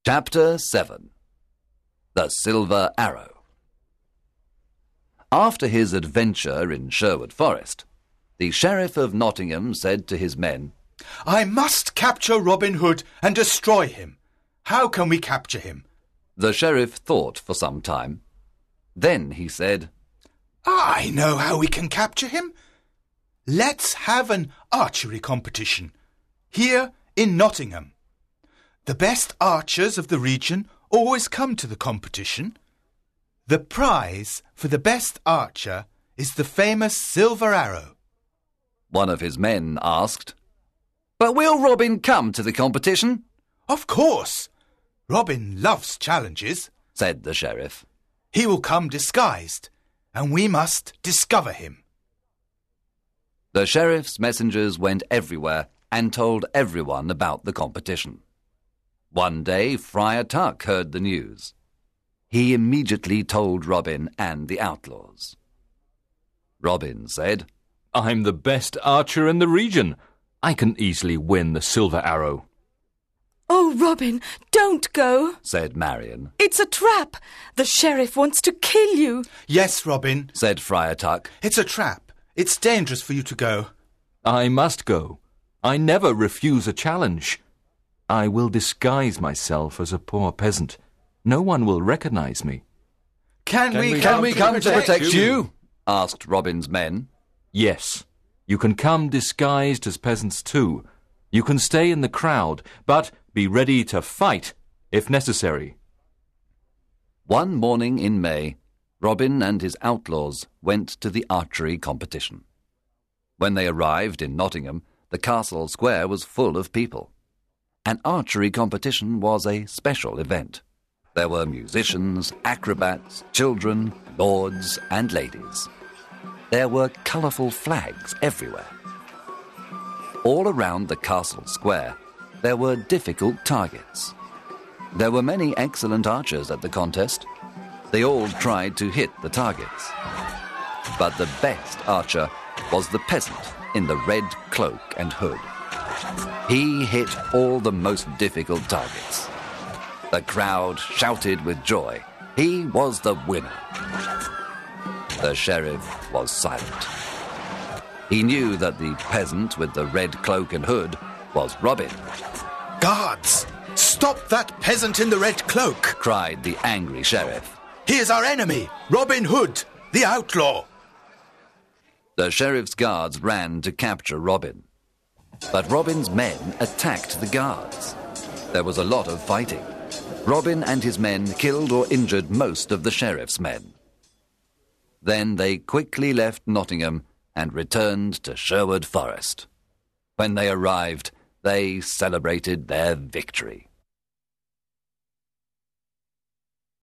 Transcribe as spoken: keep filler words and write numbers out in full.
Chapter seven. The Silver Arrow. After his adventure in Sherwood Forest, the Sheriff of Nottingham said to his men, I must capture Robin Hood and destroy him. How can we capture him? The sheriff thought for some time. Then he said, I know how we can capture him. Let's have an archery competition here in Nottingham. The best archers of the region always come to the competition. The prize for the best archer is the famous silver arrow. One of his men asked, But will Robin come to the competition? Of course. Robin loves challenges, said the sheriff. He will come disguised, and we must discover him. The sheriff's messengers went everywhere and told everyone about the competition. One day Friar Tuck heard the news. He immediately told Robin and the outlaws. Robin said, I'm the best archer in the region. I can easily win the silver arrow. Oh, Robin, don't go, said Marion. It's a trap. The sheriff wants to kill you. Yes, Robin, said Friar Tuck. It's a trap. It's dangerous for you to go. I must go. I never refuse a challenge. I will disguise myself as a poor peasant. No one will recognize me. Can, can we, we come, can we come to protect, protect you? you? asked Robin's men. Yes, you can come disguised as peasants too. You can stay in the crowd, but be ready to fight if necessary. One morning in May, Robin and his outlaws went to the archery competition. When they arrived in Nottingham, the castle square was full of people. An archery competition was a special event. There were musicians, acrobats, children, lords and ladies. There were colourful flags everywhere. All around the castle square, there were difficult targets. There were many excellent archers at the contest. They all tried to hit the targets. But the best archer was the peasant in the red cloak and hood. He hit all the most difficult targets. The crowd shouted with joy. He was the winner. The sheriff was silent. He knew that the peasant with the red cloak and hood was Robin. Guards, stop that peasant in the red cloak, cried the angry sheriff. He is our enemy, Robin Hood, the outlaw. The sheriff's guards ran to capture Robin. But Robin's men attacked the guards. There was a lot of fighting. Robin and his men killed or injured most of the sheriff's men. Then they quickly left Nottingham and returned to Sherwood Forest. When they arrived, they celebrated their victory.